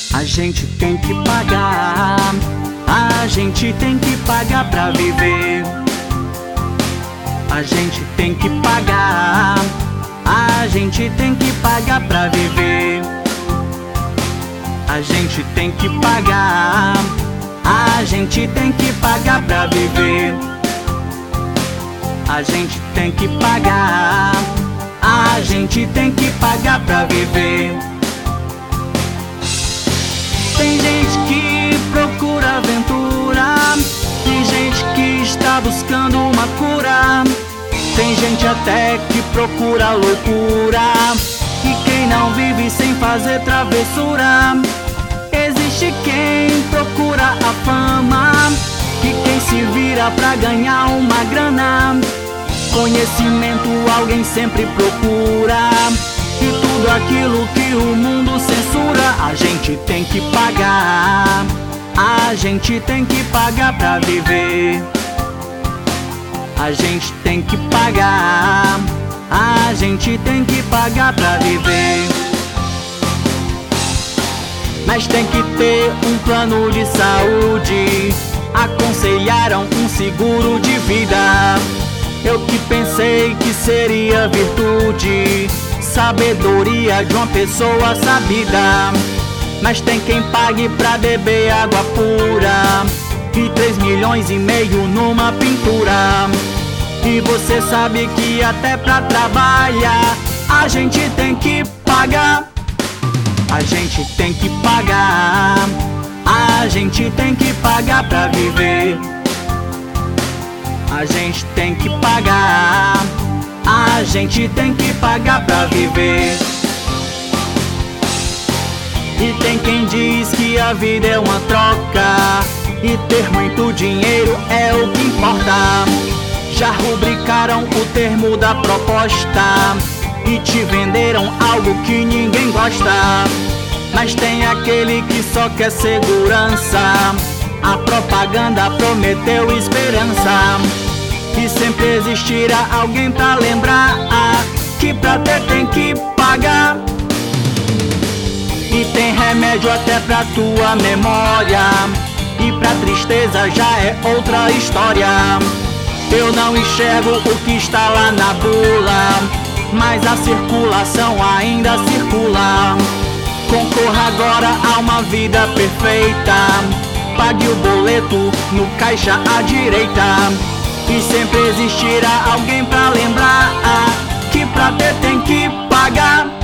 A gente tem que pagar, a gente tem que pagar pra viver. A gente tem que pagar, a gente tem que pagar pra viver. A gente tem que pagar, a gente tem que pagar pra viver. A gente tem que pagar, a gente tem que pagar pra viver. Tem gente que procura aventura, tem gente que está buscando uma cura, tem gente até que procura loucura, e quem não vive sem fazer travessura. Existe quem procura a fama, e quem se vira pra ganhar uma grana. Conhecimento alguém sempre procura, e tudo aquilo que o mundo censura. A gente tem que pagar, a gente tem que pagar pra viver. A gente tem que pagar, a gente tem que pagar pra viver. Mas tem que ter um plano de saúde, aconselharam um seguro de vida. Eu que pensei que seria virtude, sabedoria de uma pessoa sabida. Mas tem quem pague pra beber água pura, e 3,5 milhões numa pintura. E você sabe que até pra trabalhar a gente tem que pagar. A gente tem que pagar, a gente tem que pagar pra viver. A gente tem que pagar, a gente tem que pagar pra viver. E tem quem diz que a vida é uma troca, e ter muito dinheiro é o que importa. Já rubricaram o termo da proposta, e te venderam algo que ninguém gosta. Mas tem aquele que só quer segurança, a propaganda prometeu esperança. E sempre existirá alguém pra lembrar que pra ter tem que pagar. E tem remédio até pra tua memória, e pra tristeza já é outra história. Eu não enxergo o que está lá na bula, mas a circulação ainda circula. Concorra agora a uma vida perfeita, pague o boleto no caixa à direita. E sempre existirá alguém pra lembrar que pra ter tem que pagar.